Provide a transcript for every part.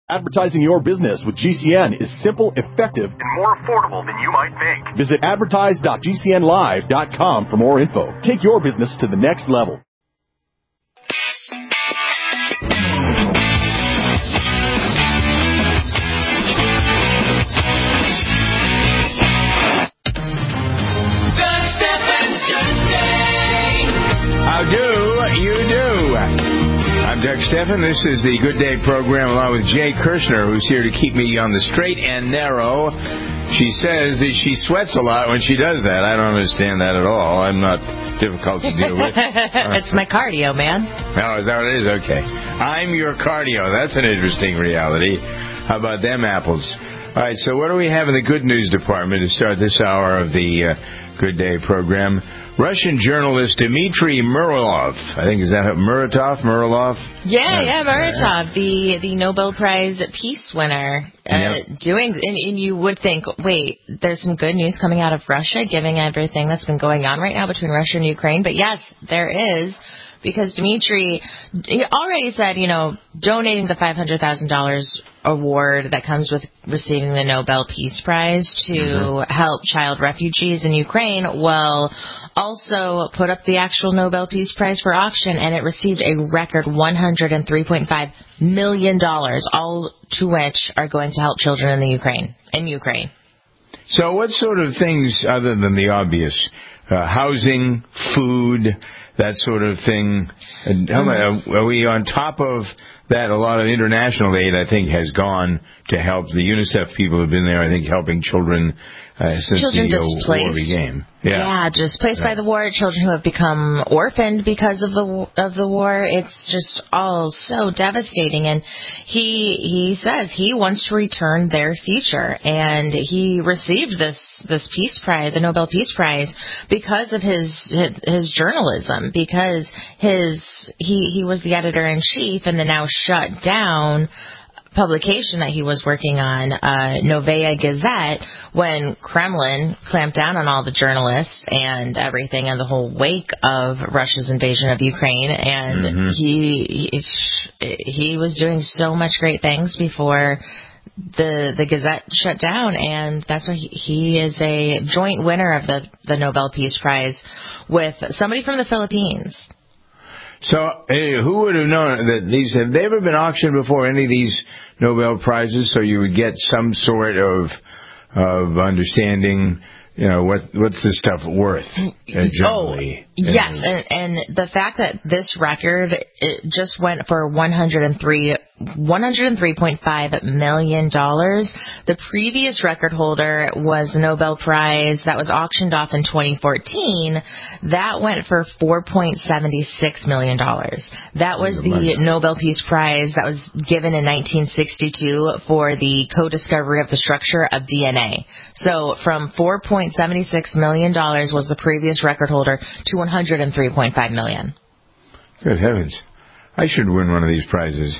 Advertising your business with GCN is simple, effective, and more affordable than you might think. Visit advertise.gcnlive.com for more info. Take your business to the next level. How do you do? I'm Doug Stephan. This is the Good Day program along with Jay Kirshner, who's here to keep me on the straight and narrow. She says that she sweats a lot when she does that. I don't understand that at all. I'm not difficult to deal with. It's my cardio, man. Oh, is that what it is? Okay. I'm your cardio. That's an interesting reality. How about them apples? All right, so what do we have in the good news department to start this hour of the Good Day program? Russian journalist Dmitry Muratov. I think, is that Muratov? Yeah, Muratov, the Nobel Prize Peace winner. Doing, and you would think, wait, there's some good news coming out of Russia, given everything that's been going on right now between Russia and Ukraine. But yes, there is. Because Dmitry already said, donating the $500,000 award that comes with receiving the Nobel Peace Prize to help child refugees in Ukraine will also put up the actual Nobel Peace Prize for auction, and it received a record $103.5 million, all to which are going to help children in Ukraine. So what sort of things, other than the obvious, housing, food, that sort of thing, are we on top of that? A lot of international aid, I think, has gone to help. The UNICEF people have been there, I think, helping children since the war began. Yeah, displaced by the war, children who have become orphaned because of the war. It's just all so devastating. And he says he wants to return their future. And he received this Peace Prize, the Nobel Peace Prize, because of his journalism, because he was the editor-in-chief in the now shut down publication that he was working on, Novaya Gazette, when Kremlin clamped down on all the journalists and everything in the whole wake of Russia's invasion of Ukraine. And he was doing so much great things before the Gazette shut down, and that's why he is a joint winner of the Nobel Peace Prize with somebody from the Philippines. So, who would have known that have they ever been auctioned before, any of these Nobel Prizes, so you would get some sort of understanding, what's this stuff worth, generally? Yes, and the fact that this record, it just went for $103.5 million. The previous record holder was the Nobel Prize that was auctioned off in 2014. That went for $4.76 million. That was the Nobel Peace Prize that was given in 1962 for the co-discovery of the structure of DNA. So from $4.76 million was the previous record holder to $103.5 million. Good heavens. I should win one of these prizes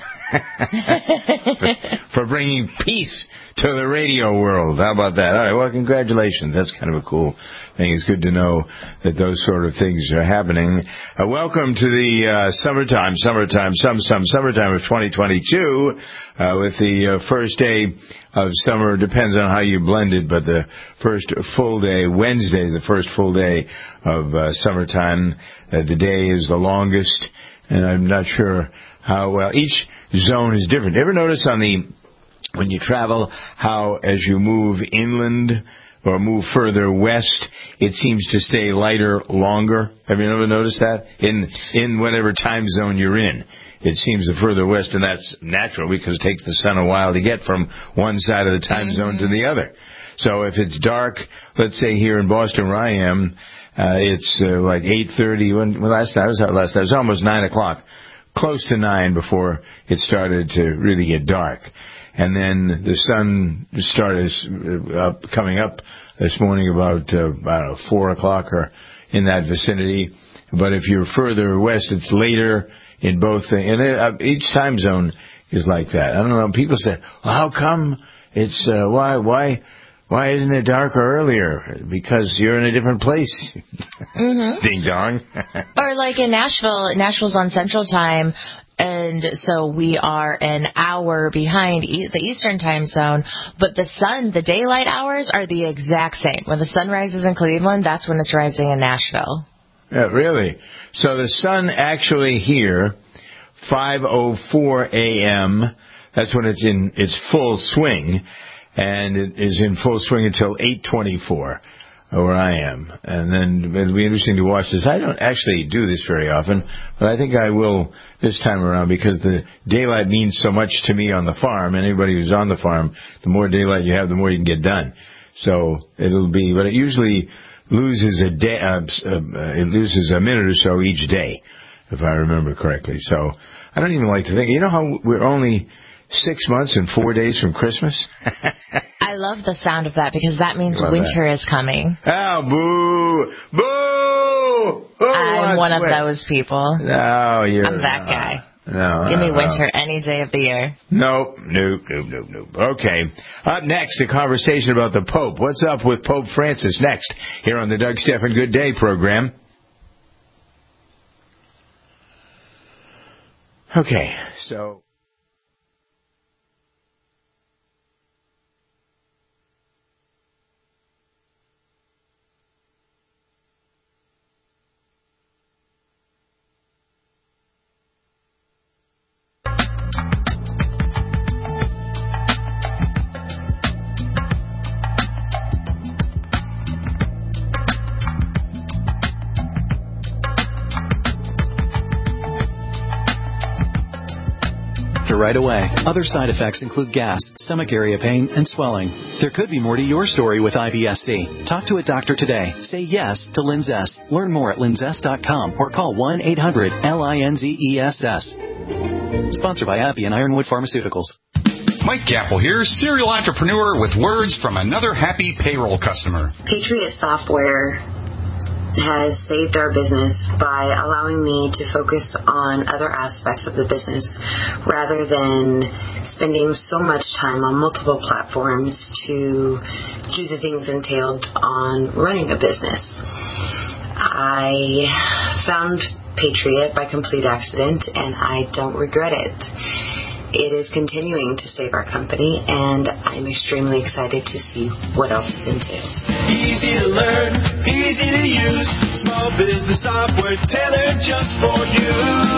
for bringing peace to the radio world. How about that? All right, well, congratulations. That's kind of a cool thing. It's good to know that those sort of things are happening. Welcome to the summertime of 2022, with the first day of summer. Depends on how you blend it, but the first full day, Wednesday, the first full day of summertime. The day is the longest, and I'm not sure how well each zone is different. Ever notice when you travel, how as you move inland or move further west, it seems to stay lighter longer? Have you ever noticed that? In whatever time zone you're in, it seems the further west, and that's natural because it takes the sun a while to get from one side of the time zone to the other. So if it's dark, let's say here in Boston where I am, it's like 8:30. When last night I was out last night, it was almost 9 o'clock. Close to 9 before it started to really get dark. And then the sun started coming up this morning about, 4 o'clock or in that vicinity. But if you're further west, it's later in both. And each time zone is like that. I don't know. People say, well, how come it's, why isn't it darker earlier? Because you're in a different place. Ding dong. Or like in Nashville's on Central Time. And so we are an hour behind the Eastern time zone, but the daylight hours are the exact same. When the sun rises in Cleveland, that's when it's rising in Nashville. Yeah, really? So the sun actually here, 5:04 a.m., that's when it's in its full swing, and it is in full swing until 8:24. Where I am. And then it'll be interesting to watch this. I don't actually do this very often, but I think I will this time around because the daylight means so much to me on the farm. Anybody who's on the farm, the more daylight you have, the more you can get done. So it'll be, but it usually loses a day, it loses a minute or so each day, if I remember correctly. So I don't even like to think, you know how we're only 6 months and 4 days from Christmas? I love the sound of that because that means winter is coming. Oh, boo! Boo! I'm one of those people. No, I'm that guy. No. Give me winter any day of the year. Nope. Okay. Up next, a conversation about the Pope. What's up with Pope Francis next here on the Doug Stephan Good Day program. Okay, so... Right away. Other side effects include gas, stomach area pain, and swelling. There could be more to your story with IBS-C. Talk to a doctor today. Say yes to Linzess. Learn more at linzess.com or call 1-800-LINZESS. Sponsored by Appy and Ironwood Pharmaceuticals. Mike Capel here, serial entrepreneur with words from another happy payroll customer. Patriot Software has saved our business by allowing me to focus on other aspects of the business rather than spending so much time on multiple platforms to do the things entailed on running a business. I found Patriot by complete accident, and I don't regret it. It is continuing to save our company, and I'm extremely excited to see what else it entails. Easy to learn, easy to use, small business software tailored just for you.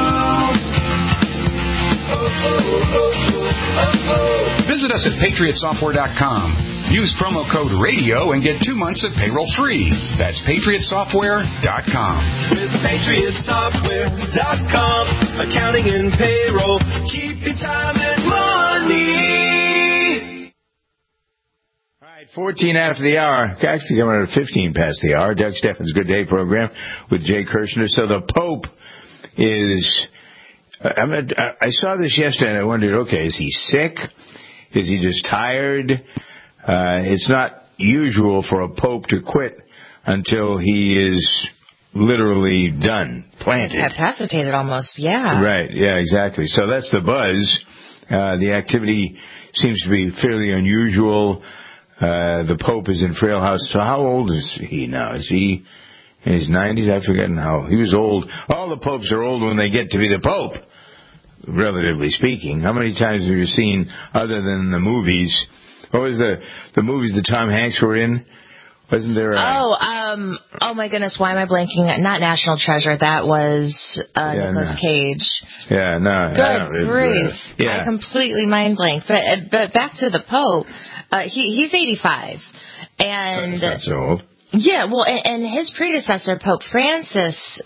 Visit us at patriotsoftware.com. Use promo code RADIO and get 2 months of payroll free. That's patriotsoftware.com. With patriotsoftware.com, accounting and payroll, keep your time and money. All right, 14 after the hour. Actually, coming at 15 past the hour. Doug Stephan's Good Day program with Jay Kirshner. So the Pope is... I saw this yesterday and I wondered, okay, is he sick? Is he just tired? It's not usual for a pope to quit until he is literally done, planted. Capacitated almost, yeah. Right, yeah, exactly. So that's the buzz. The activity seems to be fairly unusual. The Pope is in frail health. So how old is he now? Is he in his 90s? I've forgotten how. He was old. All the popes are old when they get to be the Pope, relatively speaking. How many times have you seen, other than the movies? What was the movies that Tom Hanks were in? Wasn't there oh my goodness, why am I blanking? Not National Treasure, that was Nicolas Cage. Yeah, no. Good grief. I completely mind blank. But back to the Pope, he's 85. And that's not so old. Yeah, well, and his predecessor, Pope Francis,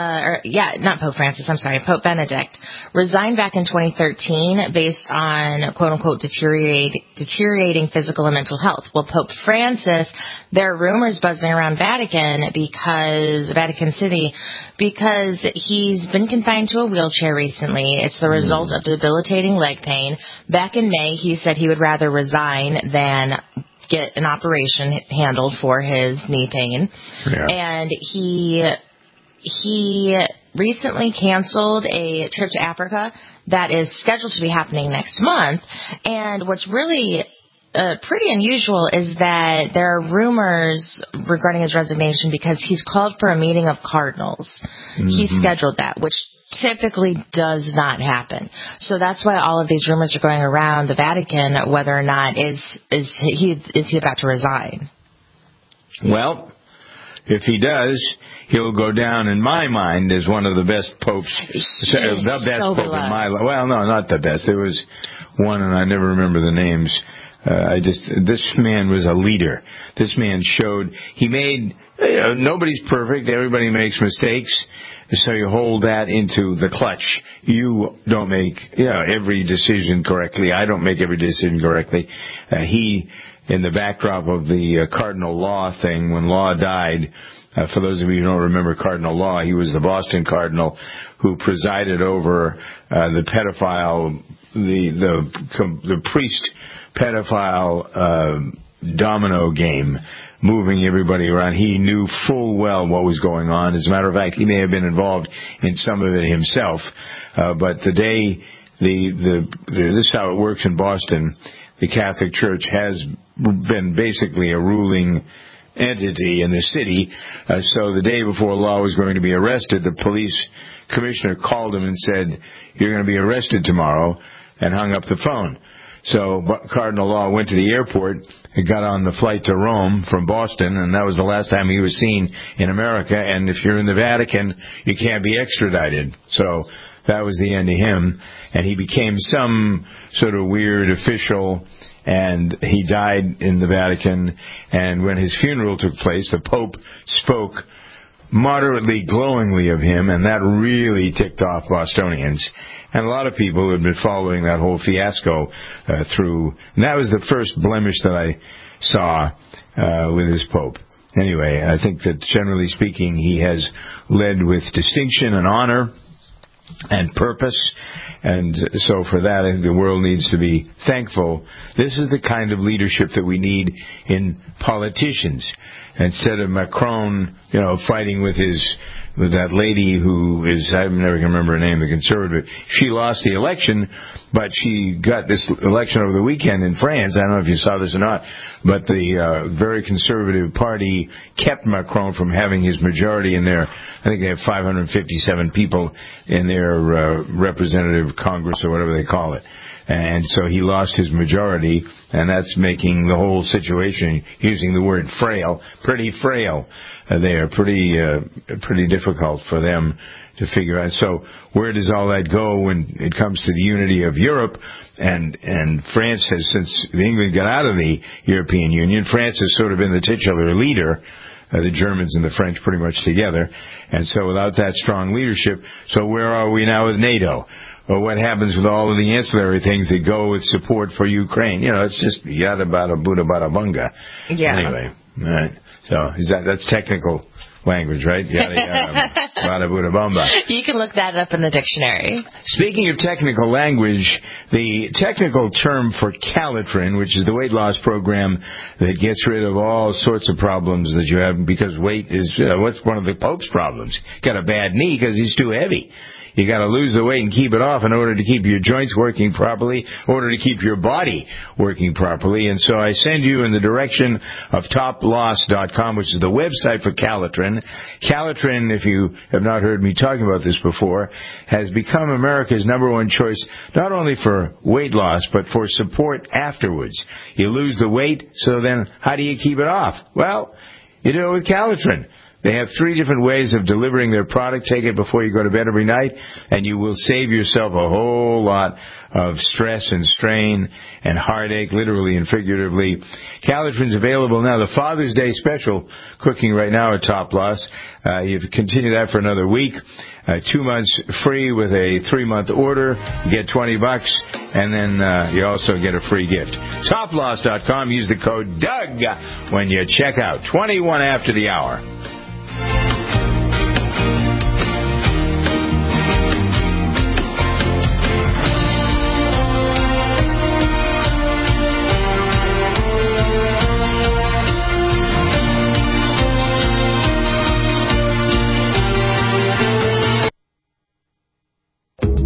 Pope Benedict, resigned back in 2013 based on, quote-unquote, deteriorating physical and mental health. Well, Pope Francis, there are rumors buzzing around Vatican City, because he's been confined to a wheelchair recently. It's the result of debilitating leg pain. Back in May, he said he would rather resign than get an operation handled for his knee pain. Yeah. And he recently canceled a trip to Africa that is scheduled to be happening next month. And what's really pretty unusual is that there are rumors regarding his resignation because he's called for a meeting of cardinals. Mm-hmm. He scheduled that, which typically does not happen. So that's why all of these rumors are going around the Vatican, whether or not is he about to resign. Well, if he does, he'll go down in my mind as one of the best popes. The best so pope in my life. Well, no, not the best. There was one, and I never remember the names. This man was a leader. This man showed, he made, nobody's perfect. Everybody makes mistakes. So you hold that into the clutch. You don't make, every decision correctly. I don't make every decision correctly. He, in the backdrop of the Cardinal Law thing, when Law died, for those of you who don't remember Cardinal Law, he was the Boston Cardinal who presided over the pedophile, the priest pedophile domino game, moving everybody around. He knew full well what was going on. As a matter of fact, he may have been involved in some of it himself. But the day this is how it works in Boston. The Catholic Church has been basically a ruling entity in the city. So the day before Law was going to be arrested, the police commissioner called him and said, "You're going to be arrested tomorrow," and hung up the phone. So Cardinal Law went to the airport and got on the flight to Rome from Boston, and that was the last time he was seen in America. And if you're in the Vatican, you can't be extradited. So that was the end of him. And he became some sort of weird official, and he died in the Vatican. And when his funeral took place, the Pope spoke moderately glowingly of him, and that really ticked off Bostonians. And a lot of people who had been following that whole fiasco through. And that was the first blemish that I saw with this Pope. Anyway, I think that generally speaking, he has led with distinction and honor and purpose. And so for that, I think the world needs to be thankful. This is the kind of leadership that we need in politicians. Instead of Macron, fighting with that lady who is, I'm never going to remember her name, the conservative. She lost the election, but she got this election over the weekend in France. I don't know if you saw this or not, but the very conservative party kept Macron from having his majority in their, I think they have 557 people in their representative Congress or whatever they call it. And so he lost his majority, and that's making the whole situation, using the word frail, pretty frail. They are pretty difficult for them to figure out. So where does all that go when it comes to the unity of Europe? And France has, since England got out of the European Union, France has sort of been the titular leader, the Germans and the French pretty much together. And so without that strong leadership, so where are we now with NATO? Or what happens with all of the ancillary things that go with support for Ukraine? It's just yada bada buddha bada bunga. Yeah. Anyway, all right. So that's technical language, right? Yada yada bada buddha bumba. You can look that up in the dictionary. Speaking of technical language, the technical term for Calitrin, which is the weight loss program that gets rid of all sorts of problems that you have, because weight is what's one of the Pope's problems. Got a bad knee because he's too heavy. You got to lose the weight and keep it off in order to keep your joints working properly, in order to keep your body working properly. And so I send you in the direction of toploss.com, which is the website for Calitrin. Calitrin, if you have not heard me talking about this before, has become America's #1 choice, not only for weight loss, but for support afterwards. You lose the weight, so then how do you keep it off? Well, you do it with Calitrin. They have 3 different ways of delivering their product. Take it before you go to bed every night, and you will save yourself a whole lot of stress and strain and heartache, literally and figuratively. Calitrin's available now. The Father's Day special cooking right now at Top Loss. You continue that for another week. 2 months free with a 3-month order. You get $20, and then you also get a free gift. TopLoss.com. Use the code Doug when you check out. 21 after the hour. I'm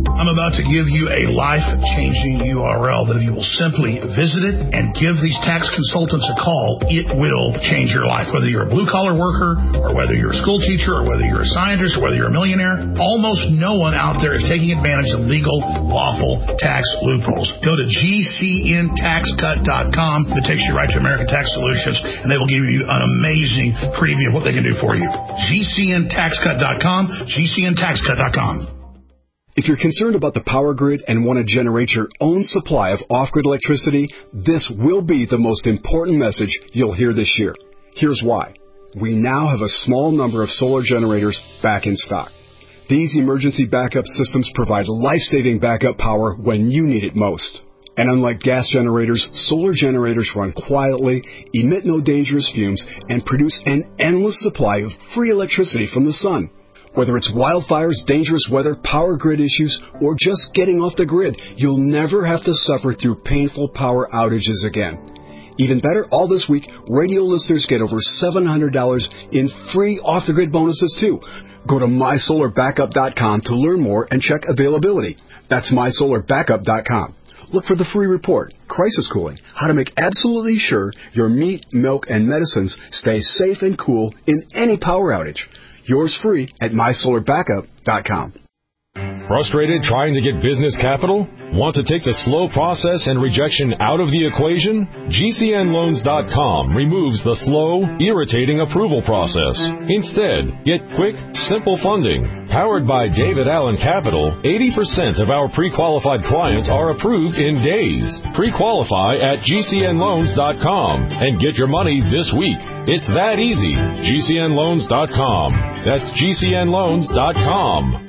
about to give you a life-changing URL that if you will simply visit it and give these tax consultants a call, it will change your life. Whether you're a blue-collar worker or whether you're a school teacher or whether you're a scientist or whether you're a millionaire, almost no one out there is taking advantage of legal, lawful tax loopholes. Go to GCNTaxCut.com. It takes you right to American Tax Solutions, and they will give you an amazing preview of what they can do for you. GCNTaxCut.com, GCNTaxCut.com. If you're concerned about the power grid and want to generate your own supply of off-grid electricity, this will be the most important message you'll hear this year. Here's why. We now have a small number of solar generators back in stock. These emergency backup systems provide life-saving backup power when you need it most. And unlike gas generators, solar generators run quietly, emit no dangerous fumes, and produce an endless supply of free electricity from the sun. Whether it's wildfires, dangerous weather, power grid issues, or just getting off the grid, you'll never have to suffer through painful power outages again. Even better, all this week, radio listeners get over $700 in free off-the-grid bonuses, too. Go to MySolarBackup.com to learn more and check availability. That's MySolarBackup.com. Look for the free report, Crisis Cooling, how to make absolutely sure your meat, milk, and medicines stay safe and cool in any power outage. Yours free at MySolarBackup.com. Frustrated trying to get business capital? Want to take the slow process and rejection out of the equation? GCNLoans.com removes the slow, irritating approval process. Instead, get quick, simple funding. Powered by David Allen Capital, 80% of our pre-qualified clients are approved in days. Pre-qualify at GCNLoans.com and get your money this week. It's that easy. GCNLoans.com. That's GCNLoans.com.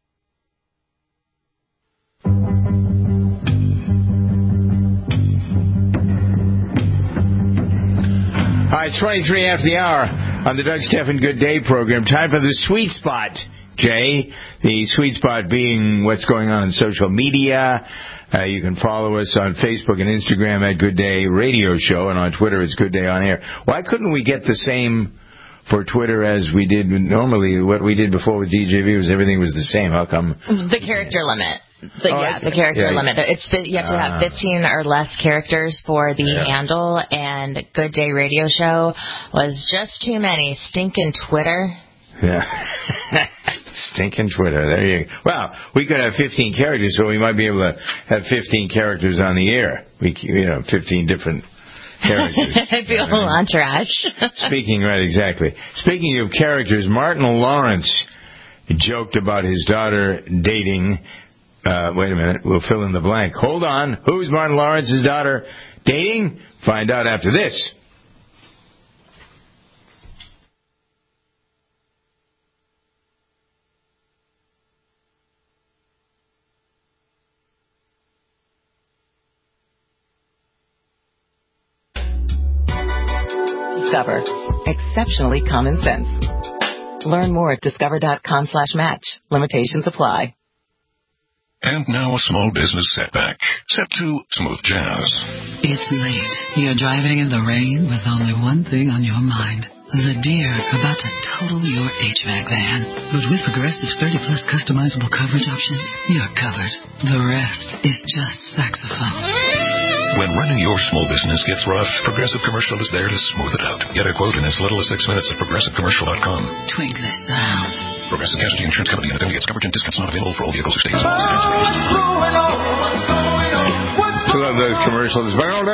All right, it's 23 after the hour on the Doug Stephan Good Day program. Time for the sweet spot, Jay. The sweet spot being what's going on in social media. You can follow us on Facebook and Instagram at Good Day Radio Show, and on Twitter it's Good Day On Air. Why couldn't we get the same for Twitter as we did normally? What we did before with DJV was everything was the same. How come? The character limit. The character limit. You have to have 15 or less characters for the handle, and Good Day Radio Show was just too many. Stinking Twitter. Yeah. Stinking Twitter. There you go. Well, we could have 15 characters, so we might be able to have 15 characters on the air. 15 different characters. It'd be a whole entourage. Speaking of characters, Martin Lawrence joked about his daughter dating. Wait a minute. We'll fill in the blank. Hold on. Who's Martin Lawrence's daughter dating? Find out after this. Discover. Exceptionally common sense. Learn more at discover.com/match. Limitations apply. And now a small business setback. Set to smooth jazz. It's late. You're driving in the rain with only one thing on your mind. The deer about to total your HVAC van. But with Progressive's 30-plus customizable coverage options, you're covered. The rest is just saxophone. When running your small business gets rough, Progressive Commercial is there to smooth it out. Get a quote in as little as 6 minutes at ProgressiveCommercial.com. Twink the sound. Progressive Casualty Insurance Company and affiliates. Coverage and discounts not available for all vehicles or states. I love those commercials.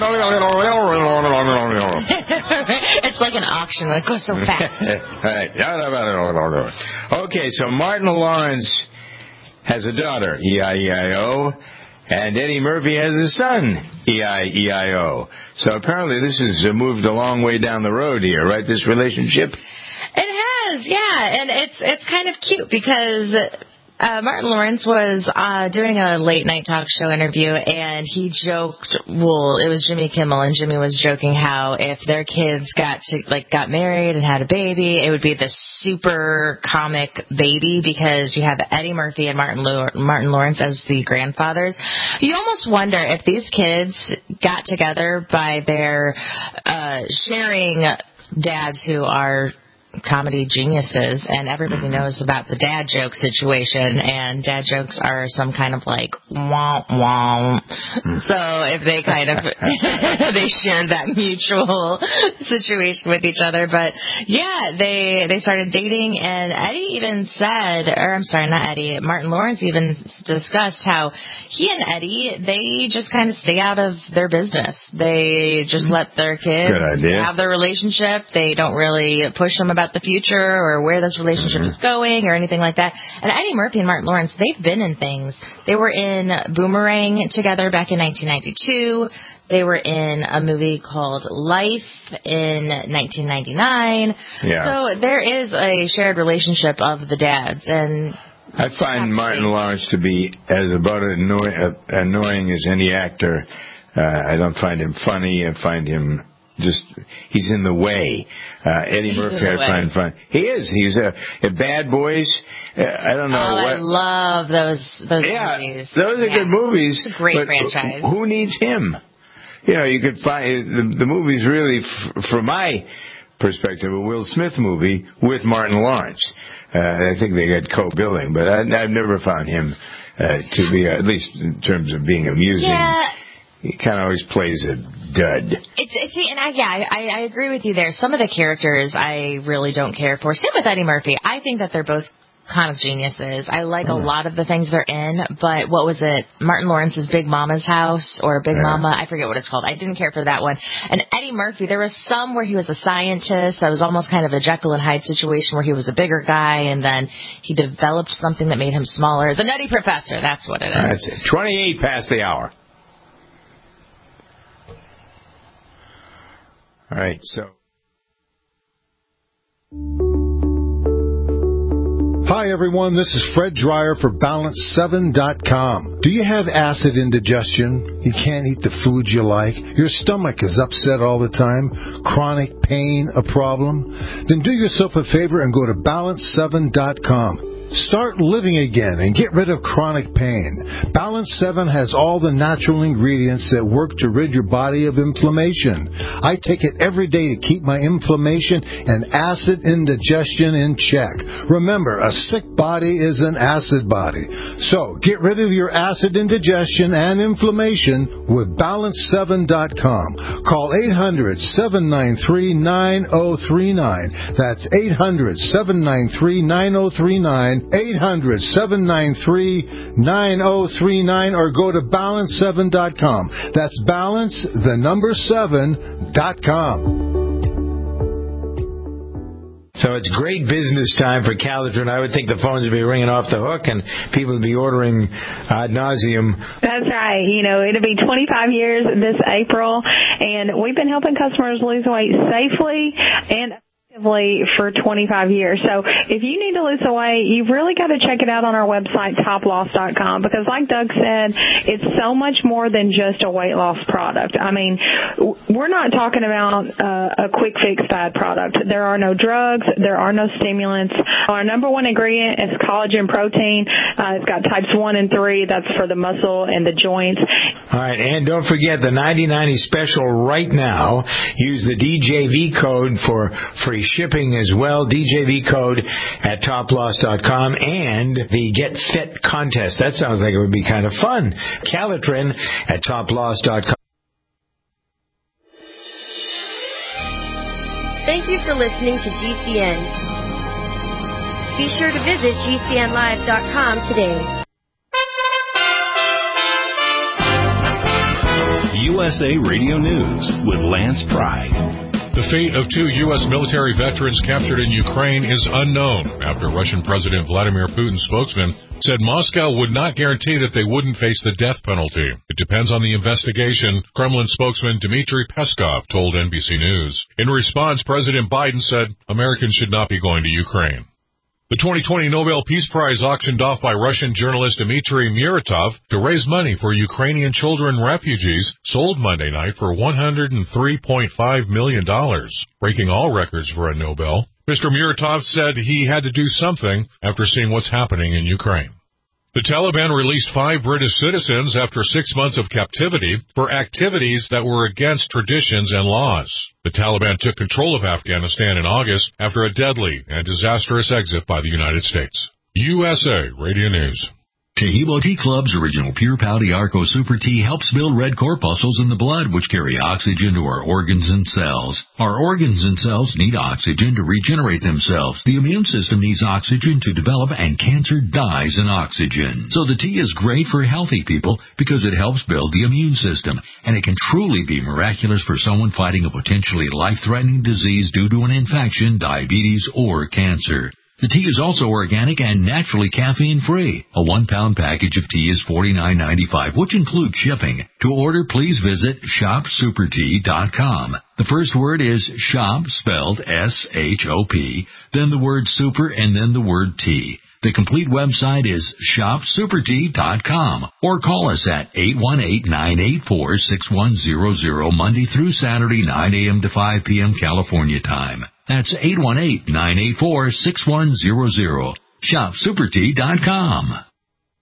It's like an auction. It goes so fast. Okay, so Martin Lawrence has a daughter, E-I-E-I-O, and Eddie Murphy has a son, E-I-E-I-O. So apparently this has moved a long way down the road here, right, this relationship? It has, yeah, and it's kind of cute because Martin Lawrence was doing a late-night talk show interview, and he joked, well, it was Jimmy Kimmel, and Jimmy was joking how if their kids got married and had a baby, it would be this super comic baby because you have Eddie Murphy and Martin Lawrence as the grandfathers. You almost wonder if these kids got together by their sharing dads who are comedy geniuses, and everybody knows about the dad joke situation, and dad jokes are some kind of like womp womp. So if they kind of they shared that mutual situation with each other, but yeah, they started dating, and Eddie even said, or I'm sorry, not Eddie, Martin Lawrence even discussed how he and Eddie, they just kind of stay out of their business. They just let their kids have their relationship. They don't really push them about the future or where this relationship is going or anything like that. And Eddie Murphy and Martin Lawrence, they've been in things. They were in Boomerang together back in 1992. They were in a movie called Life in 1999. Yeah. So there is a shared relationship of the dads. And I find Martin Lawrence to be as about annoying as any actor. I don't find him funny. I find him he's in the way. Eddie Murphy, I find fun. He is. He's a Bad Boys. I don't know. I love those movies. Those are good movies. It's a great franchise. Who needs him? You could find the movie's really, from my perspective, a Will Smith movie with Martin Lawrence. I think they got co-billing, but I've never found him to be, at least in terms of being amusing. Yeah. He kind of always plays a dud. I agree with you there. Some of the characters I really don't care for. Same with Eddie Murphy. I think that they're both comic geniuses. I like a lot of the things they're in, but what was it? Martin Lawrence's Big Mama's House or Big Mama? I forget what it's called. I didn't care for that one. And Eddie Murphy, there was some where he was a scientist that was almost kind of a Jekyll and Hyde situation where he was a bigger guy and then he developed something that made him smaller. The Nutty Professor, that's what it is. That's it. 28 past the hour. All right, so. Hi, everyone. This is Fred Dreyer for Balance7.com. Do you have acid indigestion? You can't eat the foods you like? Your stomach is upset all the time? Chronic pain a problem? Then do yourself a favor and go to Balance7.com. Start living again and get rid of chronic pain. Balance 7 has all the natural ingredients that work to rid your body of inflammation. I take it every day to keep my inflammation and acid indigestion in check. Remember, a sick body is an acid body. So, get rid of your acid indigestion and inflammation with Balance7.com. Call 800-793-9039. That's 800-793-9039. 800-793-9039 or go to Balance7.com. That's Balance7.com. So it's great business time for Calitrin. I would think the phones would be ringing off the hook and people would be ordering ad nauseum. That's right. It'll be 25 years this April, and we've been helping customers lose weight safely and for 25 years. So if you need to lose the weight, you've really got to check it out on our website, toploss.com, because like Doug said, it's so much more than just a weight loss product. I mean, we're not talking about a quick fix fad product. There are no drugs. There are no stimulants. Our number one ingredient is collagen protein. It's got types 1 and 3. That's for the muscle and the joints. All right, and don't forget the 90/90 special right now. Use the DJV code for free shipping as well. DJV code at toploss.com and the Get Fit contest. That sounds like it would be kind of fun. Calitrin at toploss.com. Thank you for listening to GCN. Be sure to visit GCNlive.com today. USA Radio News with Lance Pride. The fate of 2 U.S. military veterans captured in Ukraine is unknown after Russian President Vladimir Putin's spokesman said Moscow would not guarantee that they wouldn't face the death penalty. It depends on the investigation, Kremlin spokesman Dmitry Peskov told NBC News. In response, President Biden said Americans should not be going to Ukraine. The 2020 Nobel Peace Prize auctioned off by Russian journalist Dmitry Muratov to raise money for Ukrainian children refugees sold Monday night for $103.5 million, breaking all records for a Nobel. Mr. Muratov said he had to do something after seeing what's happening in Ukraine. The Taliban released 5 British citizens after 6 months of captivity for activities that were against traditions and laws. The Taliban took control of Afghanistan in August after a deadly and disastrous exit by the United States. USA Radio News. Taheebo Tea Club's original Pure Pouty Arco Super Tea helps build red corpuscles in the blood, which carry oxygen to our organs and cells. Our organs and cells need oxygen to regenerate themselves. The immune system needs oxygen to develop, and cancer dies in oxygen. So the tea is great for healthy people because it helps build the immune system, and it can truly be miraculous for someone fighting a potentially life-threatening disease due to an infection, diabetes, or cancer. The tea is also organic and naturally caffeine-free. A 1-pound package of tea is $49.95, which includes shipping. To order, please visit shopsupertea.com. The first word is shop, spelled S-H-O-P, then the word super, and then the word tea. The complete website is shopsupertea.com, or call us at 818-984-6100 Monday through Saturday, 9 a.m. to 5 p.m. California time. That's 818-984-6100. ShopSuperTea.com.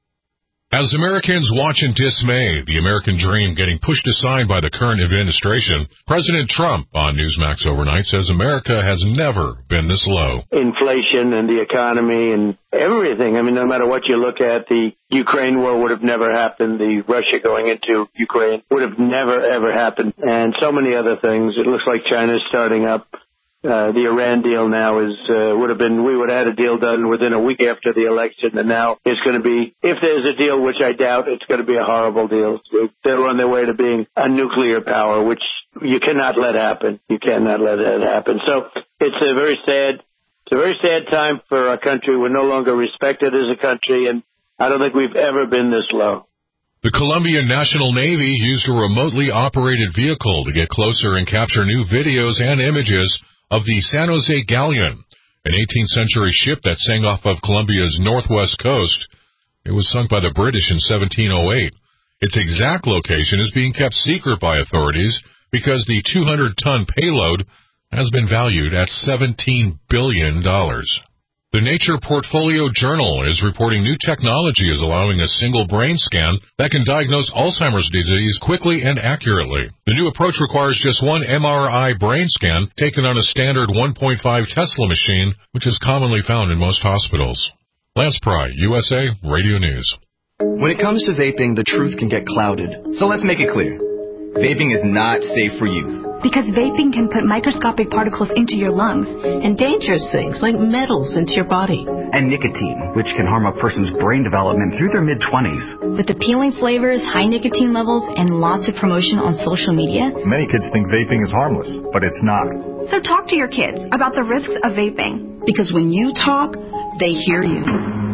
As Americans watch in dismay the American dream getting pushed aside by the current administration, President Trump on Newsmax Overnight says America has never been this low. Inflation and the economy and everything. I mean, no matter what you look at, the Ukraine war would have never happened. The Russia going into Ukraine would have never, ever happened. And so many other things. It looks like China's starting up. The Iran deal now we would have had a deal done within a week after the election, and now it's going to be, if there's a deal, which I doubt, it's going to be a horrible deal. They're on their way to being a nuclear power, which you cannot let happen. You cannot let that happen. So it's a very sad time for our country. We're no longer respected as a country, and I don't think we've ever been this low. The Colombian National Navy used a remotely operated vehicle to get closer and capture new videos and images of the San Jose Galleon, an 18th century ship that sang off of Colombia's northwest coast. It was sunk by the British in 1708. Its exact location is being kept secret by authorities because the 200-ton payload has been valued at $17 billion. The Nature Portfolio Journal is reporting new technology is allowing a single brain scan that can diagnose Alzheimer's disease quickly and accurately. The new approach requires just one MRI brain scan taken on a standard 1.5 Tesla machine, which is commonly found in most hospitals. Lance Pry, USA Radio News. When it comes to vaping, the truth can get clouded. So let's make it clear. Vaping is not safe for youth. Because vaping can put microscopic particles into your lungs. And dangerous things like metals into your body. And nicotine, which can harm a person's brain development through their mid-20s. With appealing flavors, high nicotine levels, and lots of promotion on social media. Many kids think vaping is harmless, but it's not. So talk to your kids about the risks of vaping. Because when you talk, they hear you.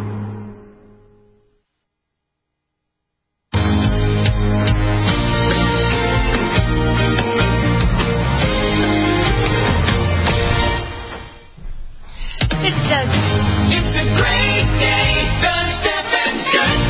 It's a great day, Doug Stephan's good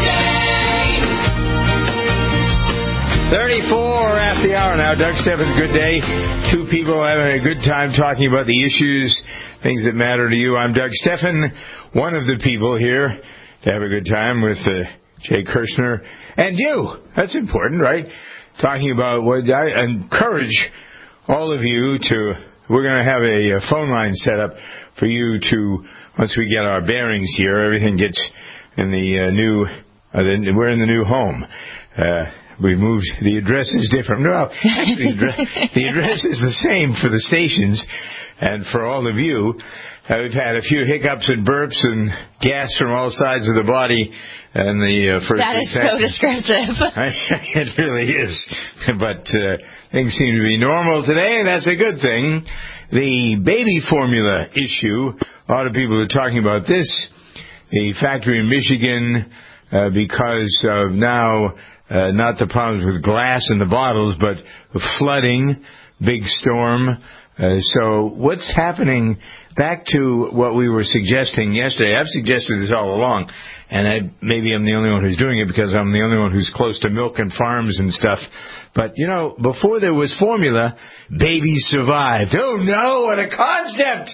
day. 34 after the hour now. Doug Stephan's good day. Two people having a good time talking about the issues, things that matter to you. I'm Doug Stephan, one of the people here to have a good time with Jay Kirshner and you. That's important, right? Talking about what I encourage all of you to. We're going to have a phone line set up for you to, once we get our bearings here, everything gets in the new, we're in the new home. We moved, the address is different. No, actually, the address is the same for the stations and for all of you. We've had a few hiccups and burps and gas from all sides of the body. And the first that is so descriptive. It really is. But things seem to be normal today, and that's a good thing. The baby formula issue, a lot of people are talking about this. The factory in Michigan, because of now not the problems with glass in the bottles, but flooding, big storm. So what's happening? Back to what we were suggesting yesterday. I've suggested this all along, and maybe I'm the only one who's doing it because I'm the only one who's close to milk and farms and stuff. But, you know, before there was formula, babies survived. Oh, no, what a concept!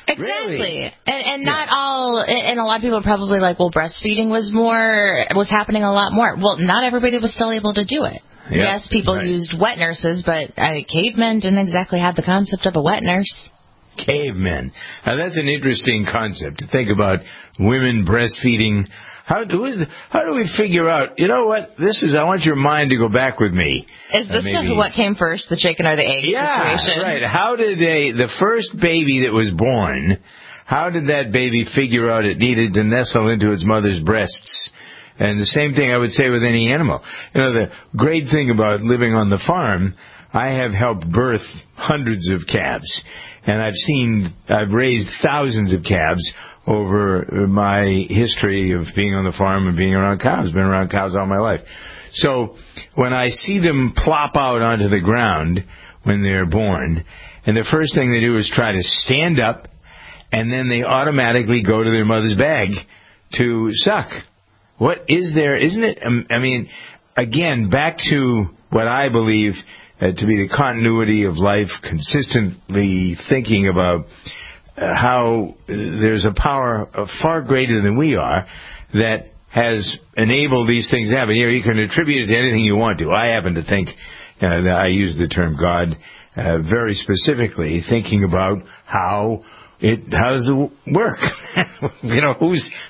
Exactly. Really? And not all, and a lot of people are probably like, well, breastfeeding was happening a lot more. Well, not everybody was still able to do it. Yep. Yes, people used wet nurses, but cavemen didn't exactly have the concept of a wet nurse. Cavemen. Now, that's an interesting concept to think about women breastfeeding. How do we figure out, you know what, I want your mind to go back with me. Is this what came first, the chicken or the egg situation? Right. How did the first baby that was born, how did that baby figure out it needed to nestle into its mother's breasts? And the same thing I would say with any animal. You know, the great thing about living on the farm, I have helped birth hundreds of calves. And I've raised thousands of calves over my history of being on the farm and being around cows. Been around cows all my life. So when I see them plop out onto the ground when they're born, and the first thing they do is try to stand up, and then they automatically go to their mother's bag to suck. What is there? Isn't it? I mean, again, back to what I believe to be the continuity of life, consistently thinking about how there's a power far greater than we are that has enabled these things to happen. You can attribute it to anything you want to. I happen to think that I use the term God very specifically, thinking about how does it work? You know,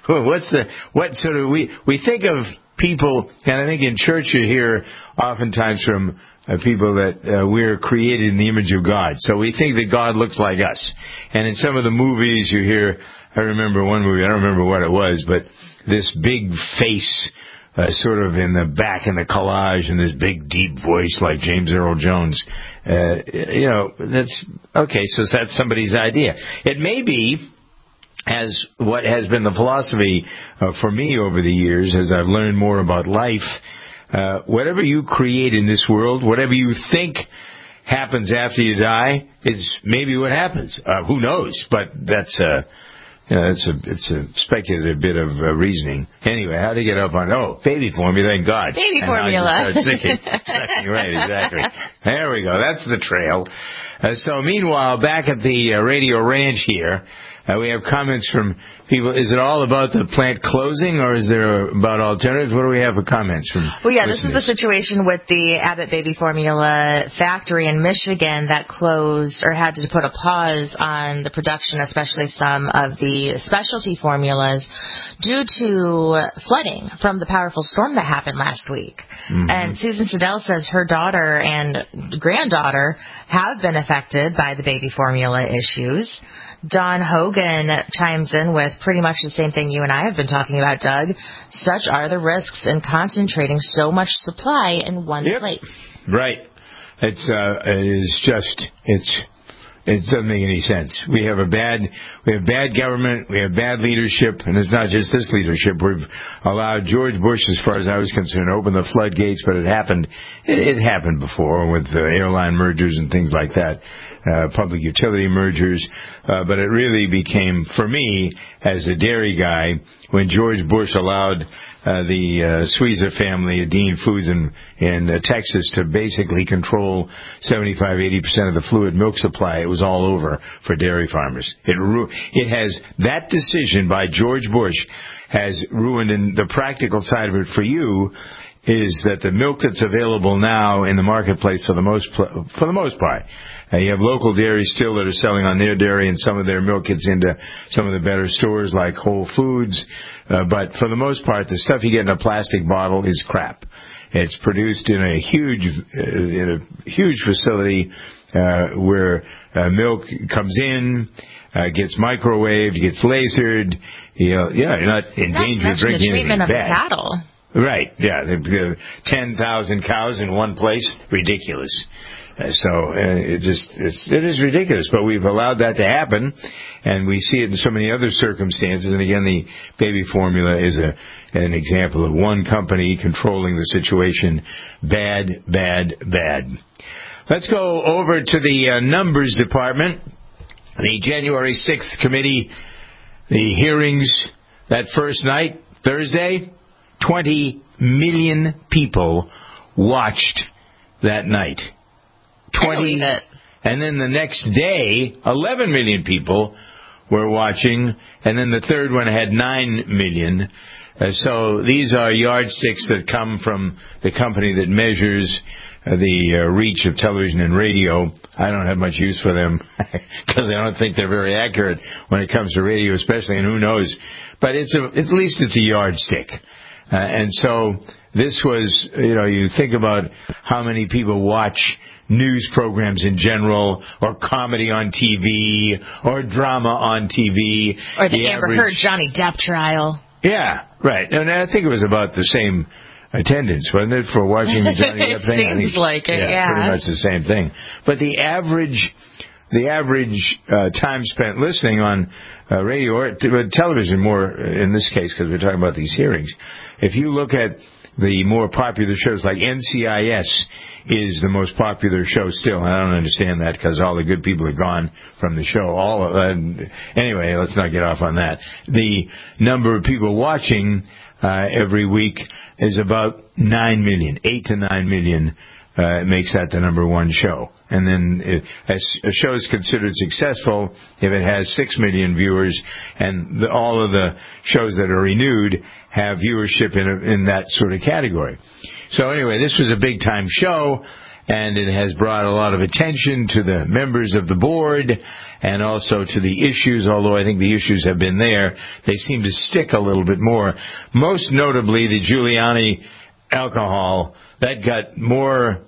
we think of people, and I think in church you hear oftentimes from people that we're created in the image of God. So we think that God looks like us. And in some of the movies you hear, I remember one movie, I don't remember what it was, but this big face sort of in the back in the collage and this big deep voice like James Earl Jones. You know, that's okay, so that's somebody's idea. It may be, as what has been the philosophy for me over the years as I've learned more about life, whatever you create in this world, whatever you think happens after you die is maybe what happens. Who knows? But that's it's a speculative bit of reasoning. Anyway, how to get up on, baby formula, thank God. Baby formula. Right, exactly. There we go. That's the trail. So meanwhile, back at the Radio Ranch here, we have comments from people. Is it all about the plant closing, or is there about alternatives? What do we have for comments from Well, yeah, listeners? This is the situation with the Abbott Baby Formula factory in Michigan that closed or had to put a pause on the production, especially some of the specialty formulas, due to flooding from the powerful storm that happened last week. Mm-hmm. And Susan Siddell says her daughter and granddaughter have been affected by the baby formula issues. Don Hogan chimes in with pretty much the same thing you and I have been talking about, Doug. Such are the risks in concentrating so much supply in one place. Right. It doesn't make any sense. We have bad government, we have bad leadership, and it's not just this leadership. We've allowed George Bush, as far as I was concerned, to open the floodgates, but it happened before with airline mergers and things like that, public utility mergers, but it really became, for me, as a dairy guy, when George Bush allowed the Sweezer family at Dean Foods in Texas to basically control 75-80% of the fluid milk supply. It was all over for dairy farmers. It has, that decision by George Bush has ruined, and the practical side of it for you is that the milk that's available now in the marketplace for the most part, you have local dairies still that are selling on their dairy, and some of their milk gets into some of the better stores like Whole Foods. But for the most part, the stuff you get in a plastic bottle is crap. It's produced in a huge facility where milk comes in, gets microwaved, gets lasered. You're not in danger of drinking anything bad. The treatment of the cattle. Right, yeah. 10,000 cows in one place, ridiculous. It is ridiculous, but we've allowed that to happen, and we see it in so many other circumstances. And again, the baby formula is an example of one company controlling the situation. Bad, bad, bad. Let's go over to the numbers department. The January 6th committee, the hearings that first night, Thursday, 20 million people watched that night. 20, and then the next day, 11 million people were watching, and then the third one had 9 million. So these are yardsticks that come from the company that measures the reach of television and radio. I don't have much use for them because I don't think they're very accurate when it comes to radio especially, and who knows. But at least it's a yardstick. And so this was, you think about how many people watch news programs in general, or comedy on TV, or drama on TV. Or the Amber Heard Johnny Depp trial. Yeah, right. And I think it was about the same attendance, wasn't it, for watching the Johnny Depp thing? It seems like it, yeah. Pretty much the same thing. But the average time spent listening on radio or television, more in this case because we're talking about these hearings, if you look at the more popular shows like NCIS is the most popular show still, and I don't understand that because all the good people are gone from the show. Anyway, let's not get off on that. The number of people watching every week is about 9 million, 8 to 9 million. Makes that the number one show. And then a show is considered successful if it has 6 million viewers, and all of the shows that are renewed have viewership in that sort of category. So anyway, this was a big-time show, and it has brought a lot of attention to the members of the board and also to the issues, although I think the issues have been there. They seem to stick a little bit more. Most notably, the Giuliani alcohol, that got more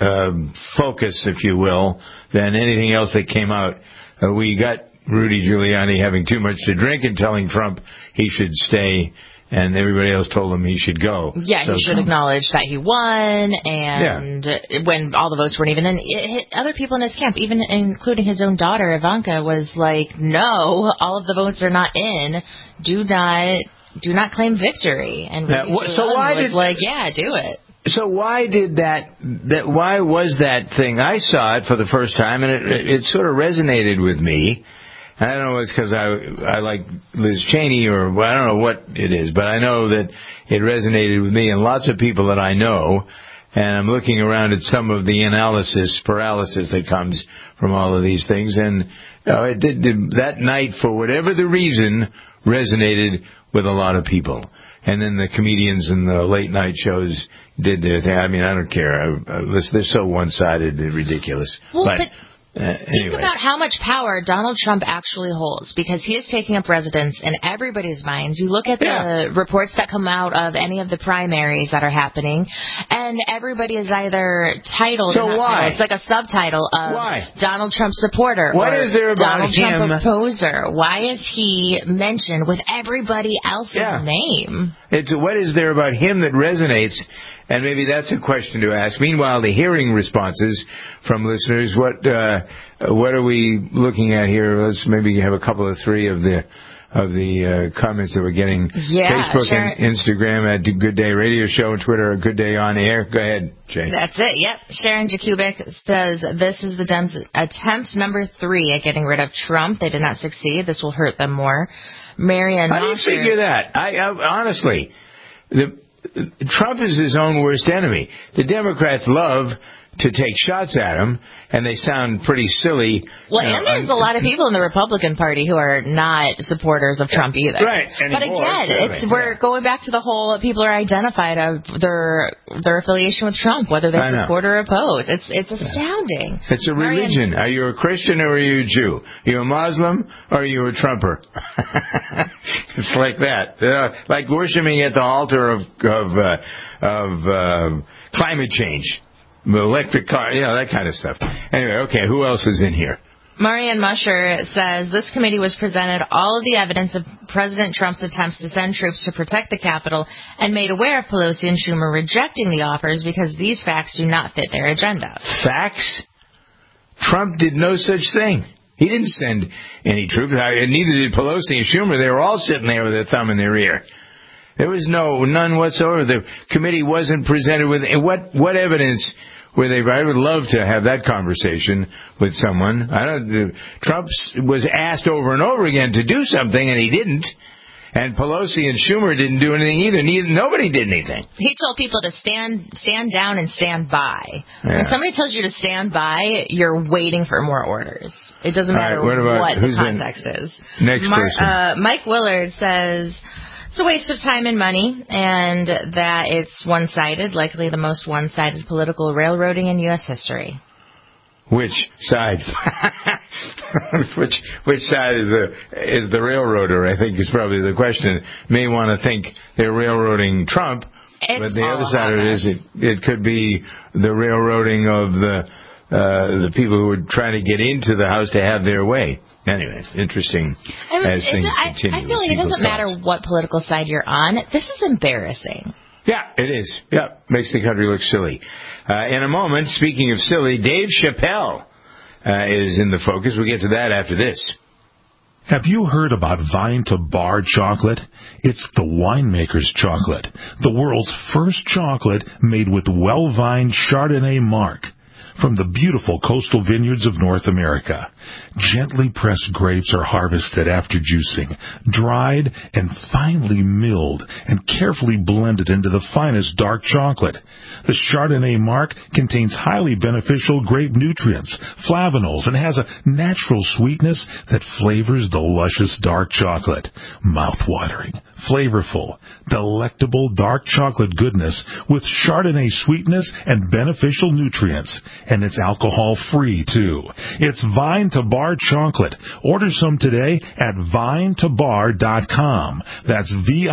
focus, if you will, than anything else that came out. We got Rudy Giuliani having too much to drink and telling Trump he should stay, and everybody else told him he should go. Yeah, he should acknowledge that he won, and when all the votes weren't even in, other people in his camp, even including his own daughter, Ivanka, was like, no, all of the votes are not in. Do not claim victory. And Rudy Giuliani was like, yeah, do it. So why did why was that thing? I saw it for the first time, and it sort of resonated with me. I don't know if it's because I like Liz Cheney or I don't know what it is, but I know that it resonated with me and lots of people that I know. And I'm looking around at some of the paralysis that comes from all of these things. And it did that night, for whatever the reason, resonated with a lot of people. And then the comedians and the late night shows did their thing. I mean, I don't care. They're so one-sided and ridiculous. Well, but think anyway. about how much power Donald Trump actually holds, because he is taking up residence in everybody's minds. You look at the reports that come out of any of the primaries that are happening, and everybody is either titled. So why? It's like a subtitle of Donald Trump supporter. What is there about Donald him? Trump opposer. Why is he mentioned with everybody else's name? What is there about him that resonates? And maybe that's a question to ask. Meanwhile, the hearing responses from listeners, what are we looking at here? Let's maybe have a couple of three of the comments that we're getting. Facebook and Instagram at Good Day Radio Show, Twitter at Good Day On Air. Go ahead, Jay. That's it, yep. Sharon Jakubik says, this is the Dems' attempt number 3 at getting rid of Trump. They did not succeed. This will hurt them more. Marianne How do you figure that? I honestly, Trump is his own worst enemy. The Democrats love to take shots at him, and they sound pretty silly. Well, and there's a lot of people in the Republican Party who are not supporters of Trump either. Right. But again, we're going back to the whole people are identified of their affiliation with Trump, whether they support or oppose. It's astounding. It's a religion. Are you a Christian or are you a Jew? Are you a Muslim or are you a Trumper? It's like that. Like worshiping at the altar of climate change. The electric car, that kind of stuff. Anyway, okay, who else is in here? Marianne Musher says, this committee was presented all of the evidence of President Trump's attempts to send troops to protect the Capitol and made aware of Pelosi and Schumer rejecting the offers because these facts do not fit their agenda. Facts? Trump did no such thing. He didn't send any troops. Neither did Pelosi and Schumer. They were all sitting there with their thumb in their ear. There was none whatsoever. The committee wasn't presented with what evidence were they? I would love to have that conversation with someone. Trump was asked over and over again to do something, and he didn't. And Pelosi and Schumer didn't do anything either. Nobody did anything. He told people to stand down and stand by. Yeah. When somebody tells you to stand by, you're waiting for more orders. It doesn't matter what the context is. Next person. Mike Willard says it's a waste of time and money, and that it's one-sided, likely the most one-sided political railroading in U.S. history. Which side? which side is the railroader? I think is probably the question. May want to think they're railroading Trump, but the other side of it is it could be the railroading of the people who are trying to get into the House to have their way. Anyway, it's interesting as things continue. I feel like it doesn't matter what political side you're on. This is embarrassing. Yeah, it is. Yeah, makes the country look silly. In a moment, speaking of silly, Dave Chappelle is in the focus. We'll get to that after this. Have you heard about Vine to Bar chocolate? It's the winemaker's chocolate, the world's first chocolate made with well-vined Chardonnay marc from the beautiful coastal vineyards of North America. Gently pressed grapes are harvested after juicing, dried and finely milled and carefully blended into the finest dark chocolate. The Chardonnay marc contains highly beneficial grape nutrients, flavonols, and has a natural sweetness that flavors the luscious dark chocolate. Mouth-watering, flavorful, delectable dark chocolate goodness with Chardonnay sweetness and beneficial nutrients. And it's alcohol-free, too. It's Vine to Bar chocolate. Order some today at vinetobar.com. That's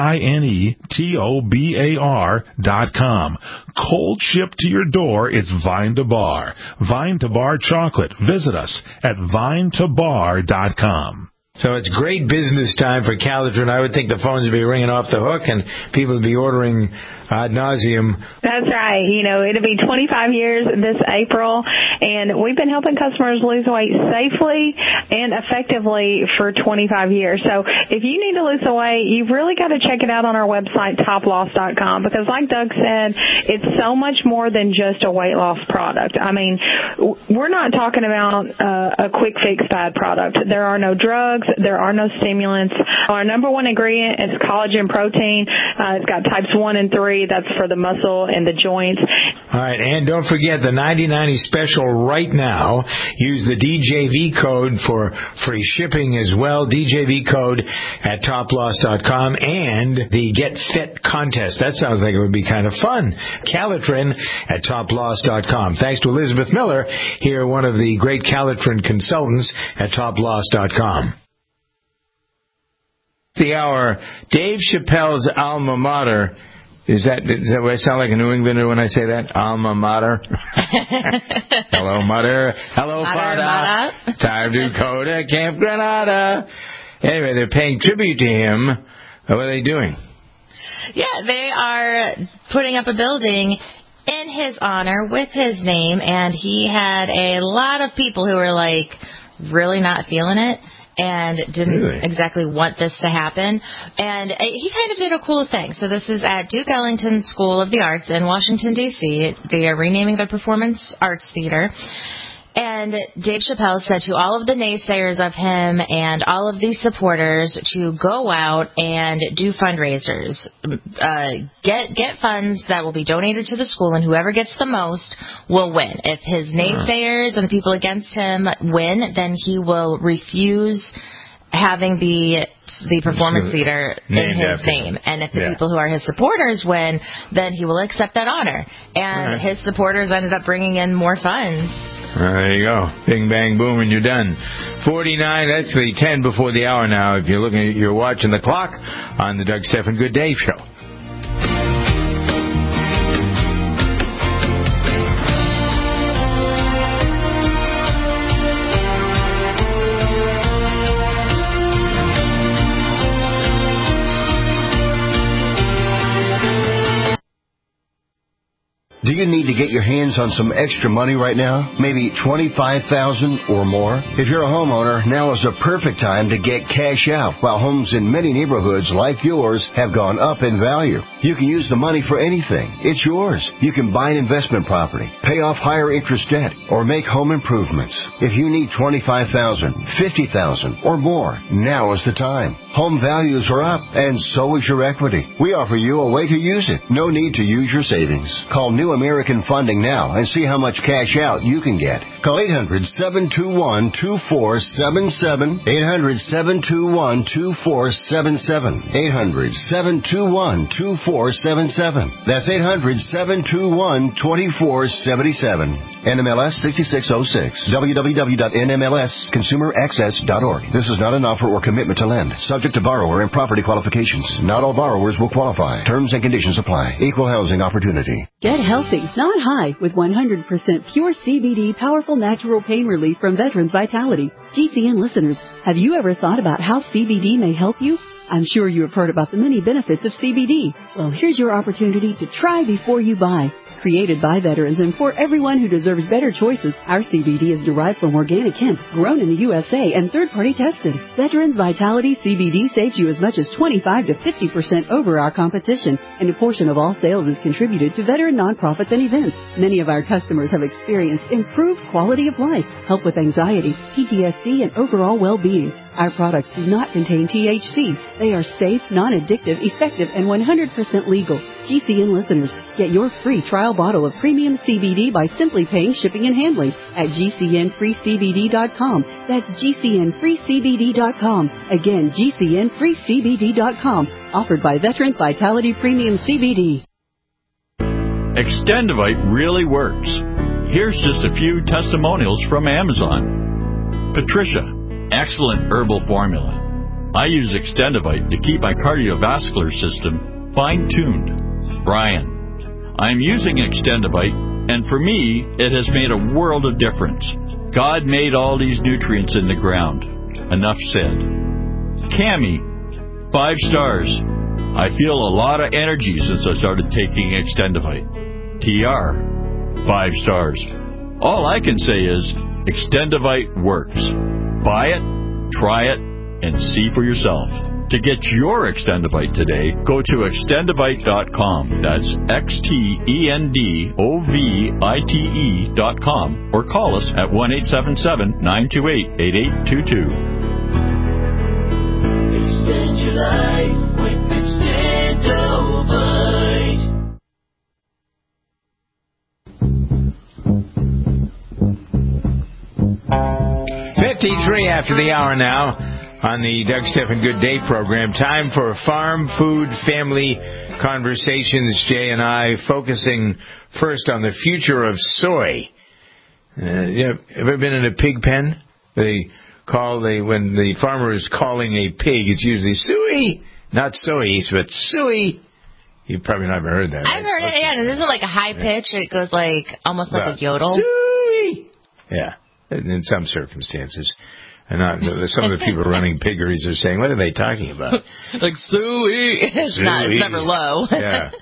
VINETOBAR.com. Cold shipped to your door, it's Vine to Bar. Vine to Bar chocolate. Visit us at vinetobar.com. So it's great business time for Calitrin. I would think the phones would be ringing off the hook and people would be ordering ad nauseum. That's right. It'll be 25 years this April, and we've been helping customers lose weight safely and effectively for 25 years. So if you need to lose the weight, you've really got to check it out on our website, toploss.com, because like Doug said, it's so much more than just a weight loss product. I mean, we're not talking about a quick fix fad product. There are no drugs. There are no stimulants. Our number one ingredient is collagen protein. It's got types 1 and 3. That's for the muscle and the joints. All right, and don't forget the 90/90 special right now. Use the DJV code for free shipping as well. DJV code at toploss.com and the Get Fit contest. That sounds like it would be kind of fun. Calitrin at toploss.com. Thanks to Elizabeth Miller, here one of the great Calitrin consultants at toploss.com. The hour, Dave Chappelle's alma mater. Is that what I sound like a New Englander when I say that? Alma mater. Hello, mother. Hello, father. Time to go to Camp Granada. Anyway, they're paying tribute to him. What are they doing? Yeah, they are putting up a building in his honor with his name, and he had a lot of people who were really not feeling it and didn't exactly want this to happen. And he kind of did a cool thing. So this is at Duke Ellington School of the Arts in Washington, D.C. They are renaming their Performance Arts Theater. And Dave Chappelle said to all of the naysayers of him and all of these supporters to go out and do fundraisers. Get funds that will be donated to the school, and whoever gets the most will win. If his naysayers and the people against him win, then he will refuse having the Performance Theater in his name. And if the people who are his supporters win, then he will accept that honor. And his supporters ended up bringing in more funds. There you go. Bing, bang, boom, and you're done. 49, that's the 10 before the hour now. If you're looking at your watch and the clock on the Doug Stephan Good Day Show. Do Do you need to get your hands on some extra money right now? Maybe $25,000 or more? If you're a homeowner, now is the perfect time to get cash out while homes in many neighborhoods like yours have gone up in value. You can use the money for anything. It's yours. You can buy an investment property, pay off higher interest debt, or make home improvements. If you need $25,000, $50,000, or more, now is the time. Home values are up, and so is your equity. We offer you a way to use it. No need to use your savings. Call New American Funding now and see how much cash out you can get. Call 800-721-2477. 800-721-2477. 800-721-2477. That's 800-721-2477. NMLS 6606. www.nmlsconsumeraccess.org. This is not an offer or commitment to lend. Subject to borrower and property qualifications. Not all borrowers will qualify. Terms and conditions apply. Equal housing opportunity. Get healthy, not high, with 100% pure CBD powerful natural pain relief from Veterans Vitality. GCN listeners, have you ever thought about how CBD may help you? I'm sure you have heard about the many benefits of CBD. Well, here's your opportunity to try before you buy. Created by veterans and for everyone who deserves better choices, our CBD is derived from organic hemp, grown in the USA, and third-party tested. Veterans Vitality CBD saves you as much as 25 to 50% over our competition, and a portion of all sales is contributed to veteran nonprofits and events. Many of our customers have experienced improved quality of life, help with anxiety, PTSD, and overall well-being. Our products do not contain THC. They are safe, non-addictive, effective, and 100% legal. GCN listeners, get your free trial bottle of premium CBD by simply paying shipping and handling at GCNFreeCBD.com. That's GCNFreeCBD.com. Again, GCNFreeCBD.com. Offered by Veterans Vitality Premium CBD. Extendivite really works. Here's just a few testimonials from Amazon. Patricia. Excellent herbal formula. I use Extendivite to keep my cardiovascular system fine-tuned. Brian. I'm using Extendivite, and for me, it has made a world of difference. God made all these nutrients in the ground. Enough said. Cammie. 5 stars. I feel a lot of energy since I started taking Extendivite. TR. 5 stars. All I can say is, Extendivite works. Buy it, try it, and see for yourself. To get your Extendivite today, go to Extendivite.com. That's XTENDOVITE.com or call us at 1-877-928-8822. Extend your life with Extendovite. 53 after the hour now on the Doug Stephan Good Day program. Time for Farm Food Family Conversations. Jay and I focusing first on the future of soy. Ever been in a pig pen? When the farmer is calling a pig, it's usually suey, not soy, but suey. You've probably never heard that. I've heard it, yeah. And isn't it like a high pitch? It goes like almost like a yodel. Suey. Yeah. In some circumstances. And some of the people running piggeries are saying, what are they talking about? Like suey. It's never low. Yeah.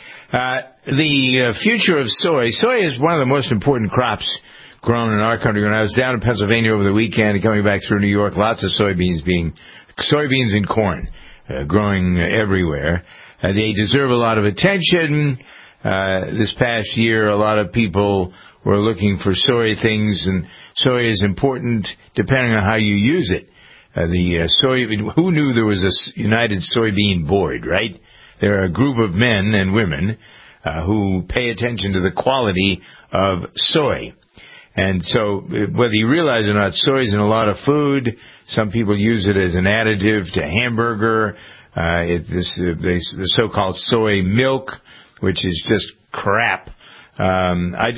The future of soy. Soy is one of the most important crops grown in our country. When I was down in Pennsylvania over the weekend and coming back through New York, lots of soybeans and corn growing everywhere. They deserve a lot of attention. This past year, a lot of people were looking for soy things, and soy is important depending on how you use it. Who knew there was a United Soybean Board, right? There are a group of men and women who pay attention to the quality of soy. And so, whether you realize it or not, soy is in a lot of food. Some people use it as an additive to hamburger. The so-called soy milk, which is just crap. I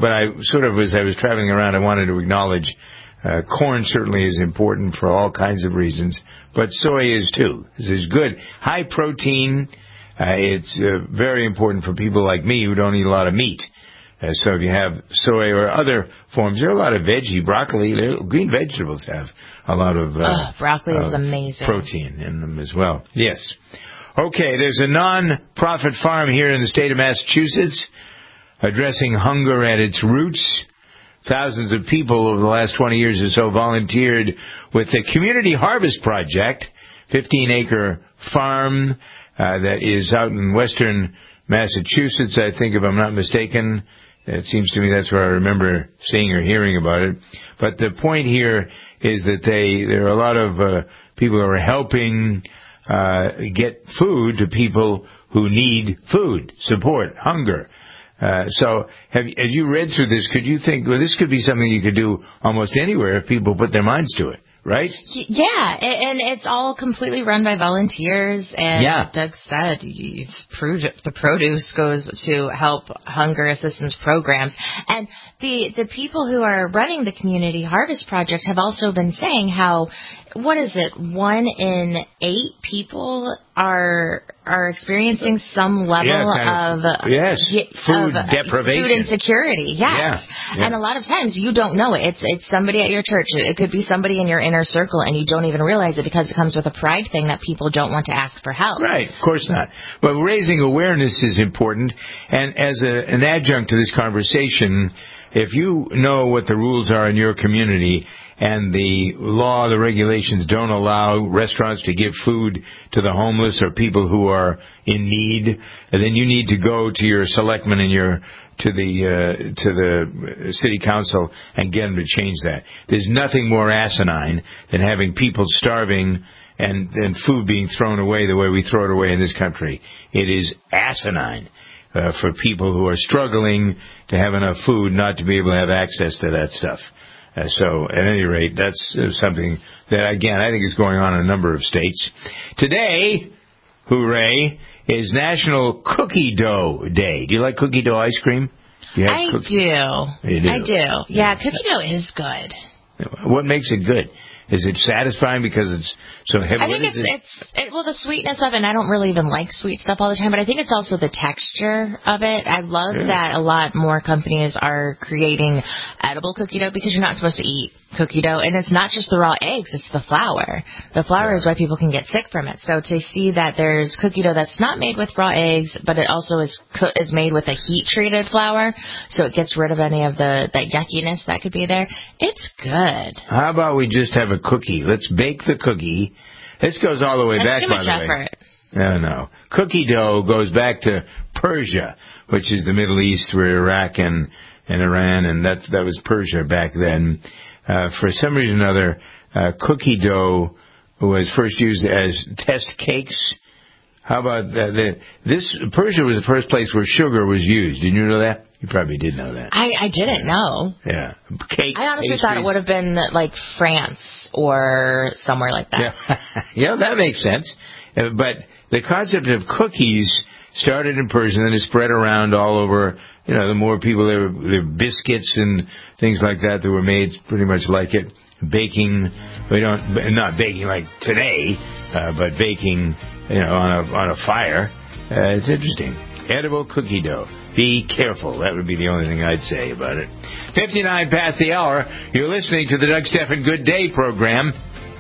was traveling around, I wanted to acknowledge corn certainly is important for all kinds of reasons, but soy is too. This is good. High protein. It's very important for people like me who don't eat a lot of meat. So if you have soy or other forms, there are a lot of broccoli, green vegetables have a lot of broccoli is amazing. Protein in them as well. Yes. Okay, there's a non-profit farm here in the state of Massachusetts. addressing hunger at its roots. Thousands of people over the last 20 years or so volunteered with the Community Harvest Project, 15-acre farm that is out in western Massachusetts, I think, if I'm not mistaken. It seems to me that's where I remember seeing or hearing about it. But the point here is that there are a lot of people who are helping get food to people who need food, support, hunger. So as you read through this, could you think, well, this could be something you could do almost anywhere if people put their minds to it, right? Yeah, and it's all completely run by volunteers. And Doug said the produce goes to help hunger assistance programs. And the people who are running the Community Harvest Project have also been saying how, 1 in 8 people are experiencing some level of food deprivation, food insecurity. Yes. Yeah. And a lot of times you don't know it. It's somebody at your church. It could be somebody in your inner circle, and you don't even realize it because it comes with a pride thing that people don't want to ask for help. Right, of course not. But raising awareness is important, and as an adjunct to this conversation, if you know what the rules are in your community and the law, the regulations don't allow restaurants to give food to the homeless or people who are in need, then you need to go to your selectmen and to the city council and get them to change that. There's nothing more asinine than having people starving and food being thrown away the way we throw it away in this country. It is asinine for people who are struggling to have enough food not to be able to have access to that stuff. So, at any rate, that's something that, again, I think is going on in a number of states. Today, hooray, is National Cookie Dough Day. Do you like cookie dough ice cream? I do. You do? I do. Yeah, cookie dough is good. What makes it good? Is it satisfying because it's so heavy? I think well, the sweetness of it, and I don't really even like sweet stuff all the time, but I think it's also the texture of it. I love that a lot more companies are creating edible cookie dough because you're not supposed to eat cookie dough, and it's not just the raw eggs, it's the flour. The flour is why people can get sick from it. So to see that there's cookie dough that's not made with raw eggs, but it also is made with a heat-treated flour, so it gets rid of any of that yuckiness that could be there, it's good. How about we just have a cookie? Let's bake the cookie. This goes all the way back, by the way. No. Cookie dough goes back to Persia, which is the Middle East, where Iraq and Iran, and that was Persia back then. For some reason or other, cookie dough was first used as test cakes. How about that? Persia was the first place where sugar was used. Did you know that? You probably did know that. I didn't know. Yeah. I honestly thought it would have been like France or somewhere like that. Yeah, that makes sense. But the concept of cookies started in Persia and then it spread around all over. You know, the more people there were biscuits and things like that were made pretty much like it. Baking, not baking like today, but baking, on a fire. It's interesting. Edible cookie dough. Be careful. That would be the only thing I'd say about it. 59 past the hour. You're listening to the Doug Stephan Good Day program.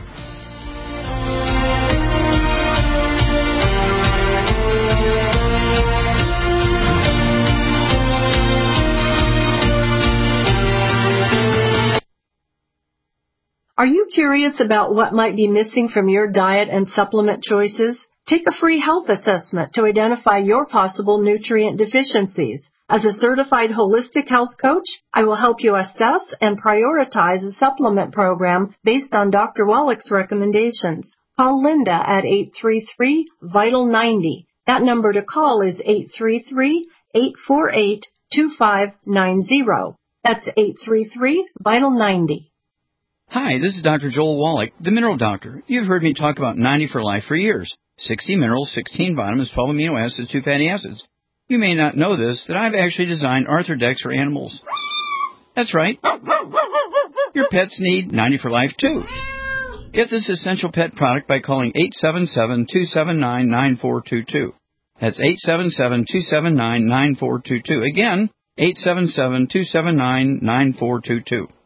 Are you curious about what might be missing from your diet and supplement choices? Take a free health assessment to identify your possible nutrient deficiencies. As a certified holistic health coach, I will help you assess and prioritize a supplement program based on Dr. Wallach's recommendations. Call Linda at 833-VITAL-90. That number to call is 833-848-2590. That's 833-VITAL-90. Hi, this is Dr. Joel Wallach, the Mineral Doctor. You've heard me talk about 90 for Life for years. 60 minerals, 16 vitamins, 12 amino acids, 2 fatty acids. You may not know this, that I've actually designed Arthrodex for animals. That's right. Your pets need 90 for Life, too. Get this essential pet product by calling 877-279-9422. That's 877-279-9422. Again, 877-279-9422.